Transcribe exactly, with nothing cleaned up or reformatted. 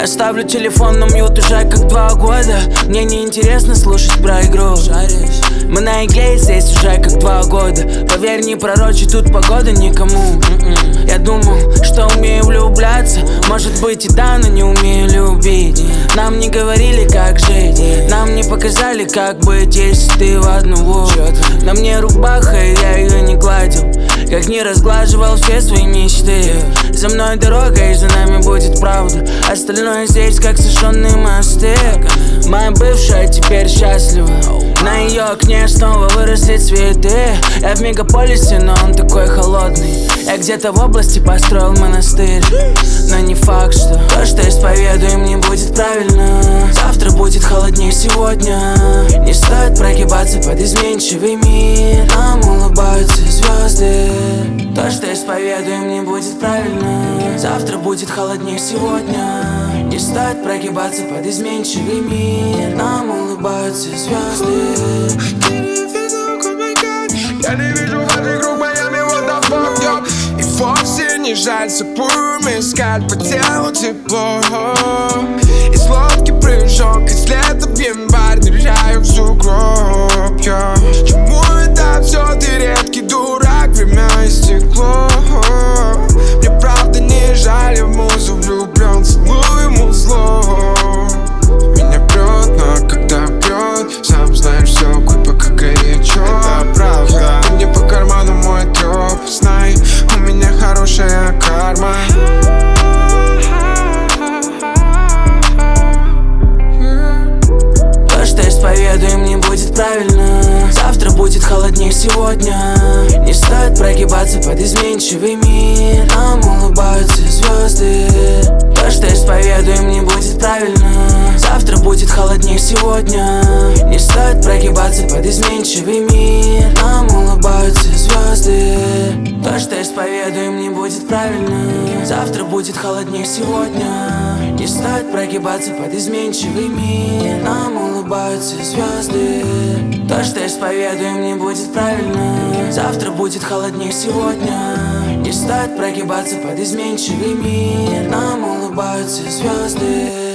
Я ставлю телефон на мьют уже как два года. Мне не интересно слушать про игру. Мы на игле здесь уже как два года. Поверь, не пророчи тут погода никому. Я думал, что умею влюбляться. Может быть и да, но не умею любить. Нам не говорили, как жить. Нам не показали, как быть, если ты в одного. На мне рубаха, и я ее не гладил. Как не разглаживал все свои мечты. За мной дорога, и за нами будет правда. Остальное здесь как сожженные мосты. Моя бывшая теперь счастлива. На ее окне снова выросли цветы. Я в мегаполисе, но он такой холодный. Я где-то в области построил монастырь. Но не факт, что то, что исповедуем, не будет правильно. Завтра будет холоднее сегодня. Не стоит прогибаться под изменчивый мир. Нам улыбаются звезды. То, что исповедуем, не будет правильно. Завтра будет холоднее сегодня. Не стоит прогибаться под изменчивый мир. Нам улыбаются звезды. Я не вижу вокруг Майами, what the fuck, yo. И вовсе не жаль сапурами, искать по телу тепло. Из лодки прыжок, из лета в январь ныряю в сугроб, yo. Чему это все, ты редкий дурак, время истекло. Мне правда не жаль, я в музу влюблен, целую музло. Меня прет, но когда бьет, сам знаешь, все пока горячо. Это правда. Ты мне по карману мой троп, знай, у меня хорошая карма. То, что исповедуем, не будет правильно. Завтра будет холоднее сегодня. Не стоит прогибаться под изменчивый мир. Нам улыбаются звезды. То, что исповедуем, не будет правильно. Завтра будет холоднее сегодня. Не стоит прогибаться под изменчивый мир. Нам улыбаются звезды. То, что исповедуем, не будет правильно. Завтра будет холоднее сегодня. Не стоит прогибаться под изменчивый мир. Нам улыбаются звезды. То, что исповедуем, не будет правильно. Завтра будет холоднее сегодня. Не стоит прогибаться под изменчивый мир. Нам улыбаются звезды.